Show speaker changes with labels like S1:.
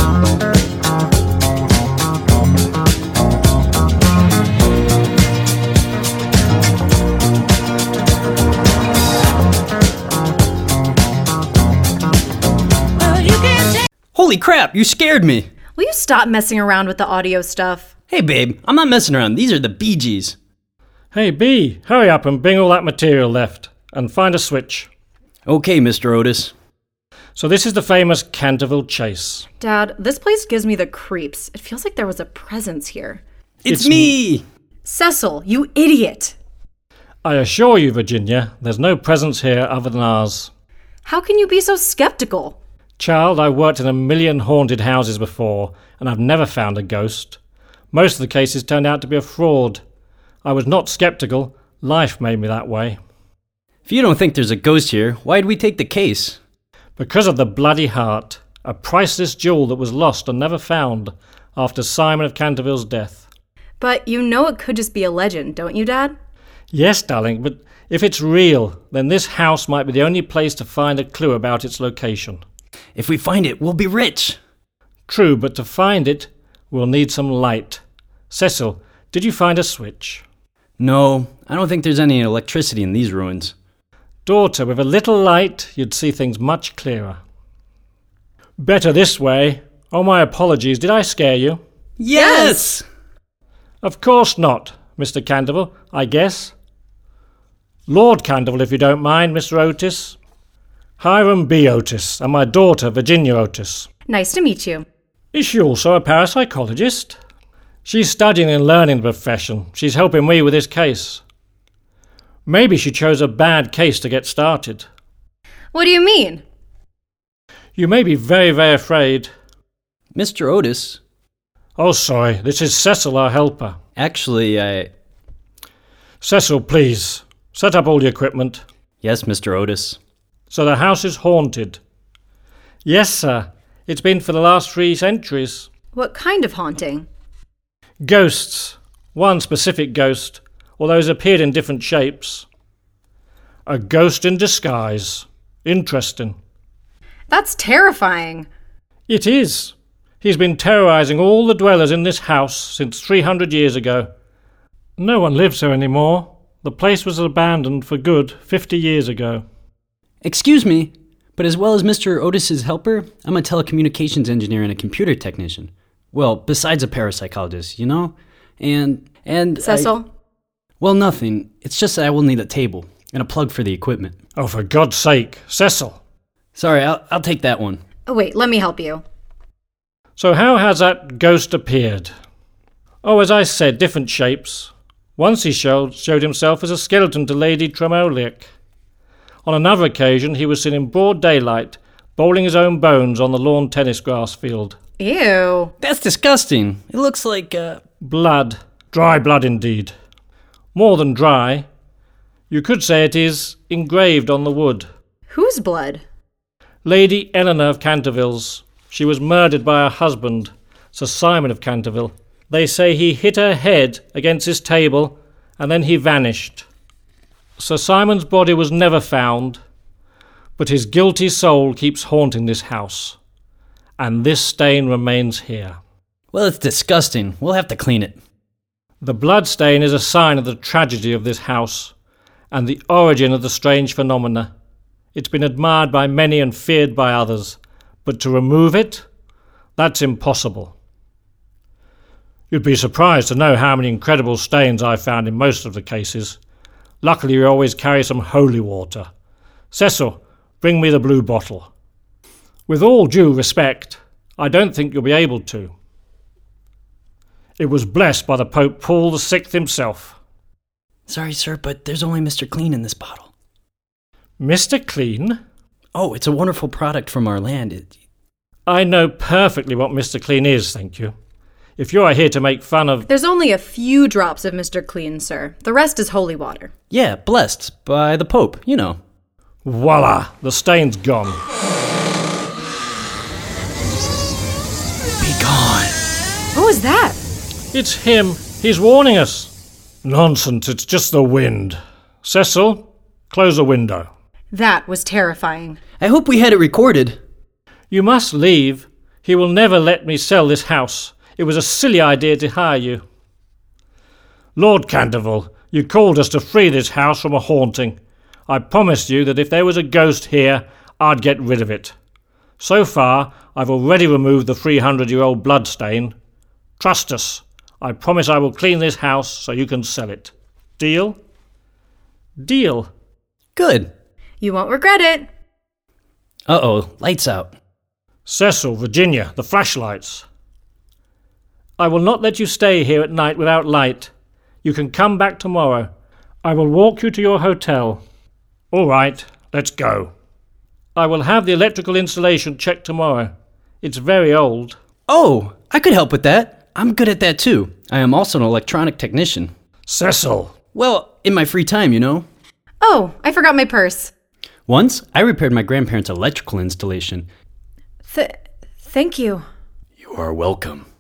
S1: Holy crap, you scared me!
S2: Will you stop messing around with the audio stuff?
S1: Hey babe, I'm not messing around. These are the Bee Gees.
S3: Hey B, hurry up and bring all that material left, and find a switch.
S1: Okay, Mr. Otis.
S3: So this is the famous Canterville Chase.
S2: Dad, this place gives me the creeps. It feels like there was a presence here.
S1: It's me!
S2: Cecil, you idiot!
S3: I assure you, Virginia, there's no presence here other than ours.
S2: How can you be so skeptical?
S3: Child, I've worked in 1 million haunted houses before, and I've never found a ghost. Most of the cases turned out to be a fraud. I was not skeptical. Life made me that way.
S1: If you don't think there's a ghost here, why'd we take the case?
S3: Because of the Bloody Heart, a priceless jewel that was lost and never found after Simon of Canterville's death.
S2: But you know it could just be a legend, don't you, Dad?
S3: Yes, darling, but if it's real, then this house might be the only place to find a clue about its location.
S1: If we find it, we'll be rich.
S3: True, but to find it, we'll need some light. Cecil, did you find a switch?
S1: No, I don't think there's any electricity in these ruins.
S3: Daughter, with a little light, you'd see things much clearer. Better this way. Oh, my apologies. Did I scare you?
S1: Yes!
S3: Of course not, Mr. Canterville, I guess. Lord Canterville, if you don't mind, Mr. Otis. Hiram B. Otis, and my daughter, Virginia Otis.
S2: Nice to meet you.
S3: Is she also a parapsychologist? She's studying and learning the profession. She's helping me with this case. Maybe she chose a bad case to get started.
S2: What do you mean?
S3: You may be very, very afraid.
S1: Mr. Otis?
S3: Oh, sorry. This is Cecil, our helper.
S1: Actually,
S3: Cecil, please, set up all the equipment.
S1: Yes, Mr. Otis.
S3: So the house is haunted? Yes, sir. It's been for the last 3 centuries.
S2: What kind of haunting?
S3: Ghosts. One specific ghost, although he's appeared in different shapes. A ghost in disguise. Interesting.
S2: That's terrifying.
S3: It is. He's been terrorizing all the dwellers in this house since 300 years ago. No one lives here anymore. The place was abandoned for good 50 years ago.
S1: Excuse me, but as well as Mr. Otis's helper, I'm a telecommunications engineer and a computer technician. Well, besides a parapsychologist, you know? And
S2: Cecil?
S1: Well, nothing. It's just that I will need a table and a plug for the equipment.
S3: Oh, for God's sake, Cecil.
S1: Sorry, I'll take that one.
S2: Oh, wait, let me help you.
S3: So how has that ghost appeared? Oh, as I said, different shapes. Once he showed himself as a skeleton to Lady Tremoliac. On another occasion, he was seen in broad daylight, bowling his own bones on the lawn tennis grass field.
S2: Ew.
S1: That's disgusting. It looks like,
S3: Blood. Dry blood indeed. More than dry. You could say it is engraved on the wood.
S2: Whose blood?
S3: Lady Eleanor of Canterville's. She was murdered by her husband, Sir Simon of Canterville. They say he hit her head against his table, and then he vanished. Sir Simon's body was never found, but his guilty soul keeps haunting this house, and this stain remains here.
S1: well, it's disgusting. We'll have to clean it.
S3: The blood stain is a sign of the tragedy of this house, and the origin of the strange phenomena. It's been admired by many and feared by others, but to remove it, that's impossible. You'd be surprised to know how many incredible stains I've found in most of the cases. Luckily, we always carry some holy water. Cecil, bring me the blue bottle. With all due respect, I don't think you'll be able to. It was blessed by the Pope Paul VI himself.
S1: Sorry, sir, but there's only Mr. Clean in this bottle.
S3: Mr. Clean?
S1: Oh, it's a wonderful product from our land.
S3: I know perfectly what Mr. Clean is, thank you. If you are here to make fun of...
S2: There's only a few drops of Mr. Clean, sir. The rest is holy water.
S1: Yeah, blessed by the Pope, you know.
S3: Voila, the stain's gone.
S1: Be gone.
S2: What was that?
S3: It's him. He's warning us. Nonsense, it's just the wind. Cecil, close the window.
S2: That was terrifying.
S1: I hope we had it recorded.
S3: You must leave. He will never let me sell this house. It was a silly idea to hire you. Lord Canterville, you called us to free this house from a haunting. I promised you that if there was a ghost here, I'd get rid of it. So far, I've already removed the 300-year-old bloodstain. Trust us. I promise I will clean this house so you can sell it. Deal? Deal.
S1: Good.
S2: You won't regret it.
S1: Uh-oh, lights out.
S3: Cecil, Virginia, the flashlights. I will not let you stay here at night without light. You can come back tomorrow. I will walk you to your hotel. All right, let's go. I will have the electrical installation checked tomorrow. It's very old.
S1: Oh, I could help with that. I'm good at that too. I am also an electronic technician.
S3: Cecil.
S1: Well, in my free time, you know.
S2: Oh, I forgot my purse.
S1: Once, I repaired my grandparents' electrical installation.
S2: Thank you.
S1: You are welcome.